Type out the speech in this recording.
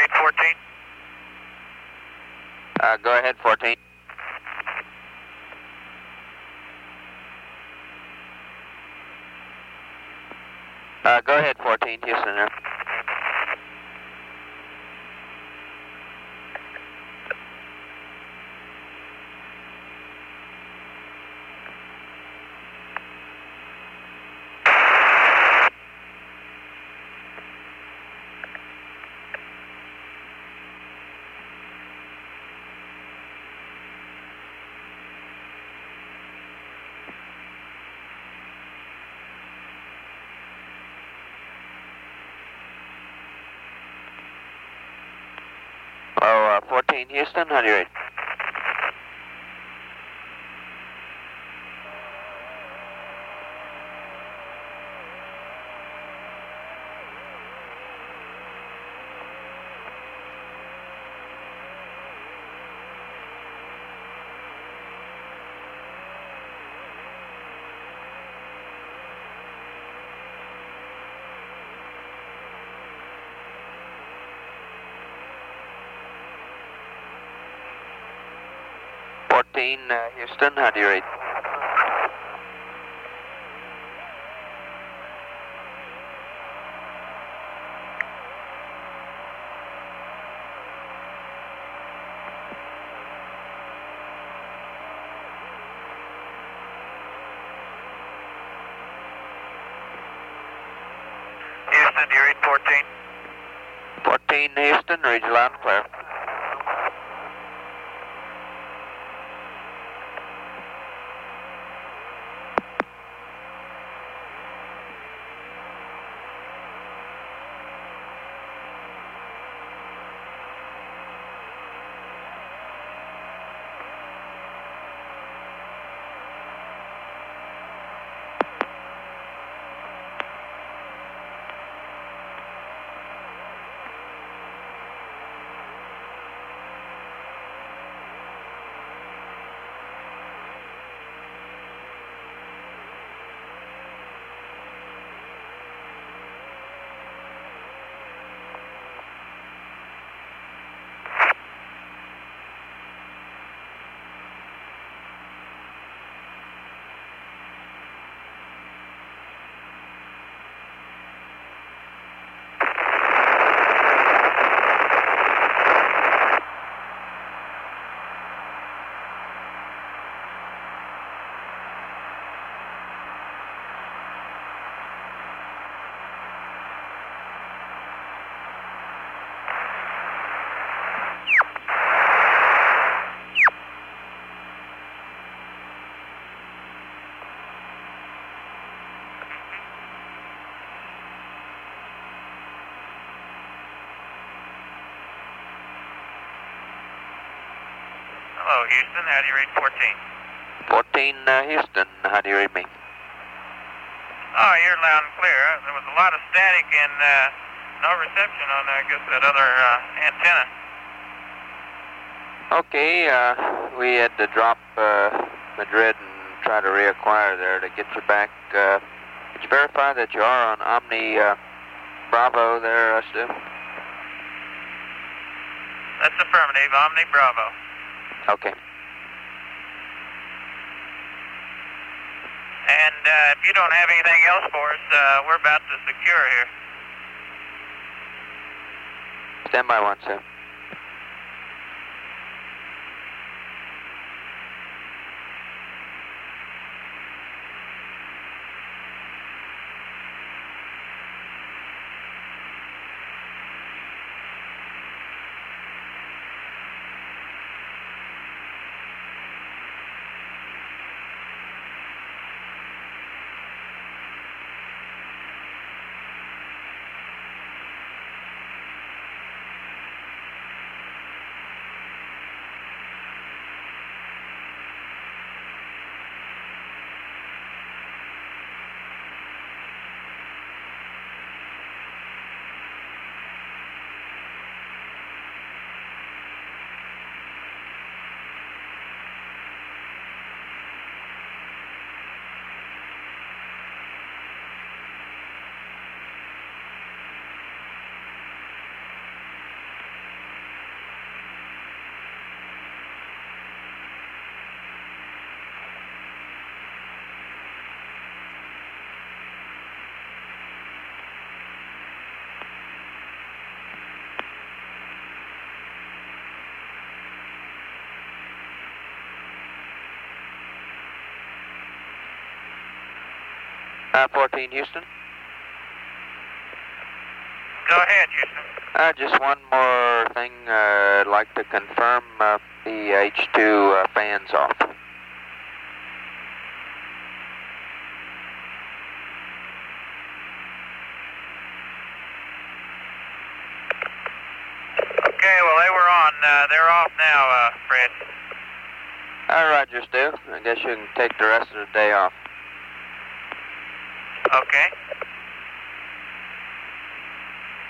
814. Go ahead, 14. Go ahead, 14, Houston there. Oh, 14 Houston, how do you read? Houston, how do you read? Houston, do you read 14? 14 Houston, read you loud and clear. Hello, Houston, how do you read 14? 14 Houston, how do you read me? Oh, you're loud and clear. There was a lot of static and no reception on, I guess, that other antenna. Okay, we had to drop Madrid and try to reacquire there to get you back. Could you verify that you are on Omni Bravo there, Stu? That's affirmative, Omni Bravo. Okay. And if you don't have anything else for us, we're about to secure here. Stand by one, sir. 14 Houston. Go ahead, Houston. Just one more thing. I'd like to confirm the H2 fans off. Okay, well, they were on. They're off now, Fred. Roger, Stu. I guess you can take the rest of the day off. Okay.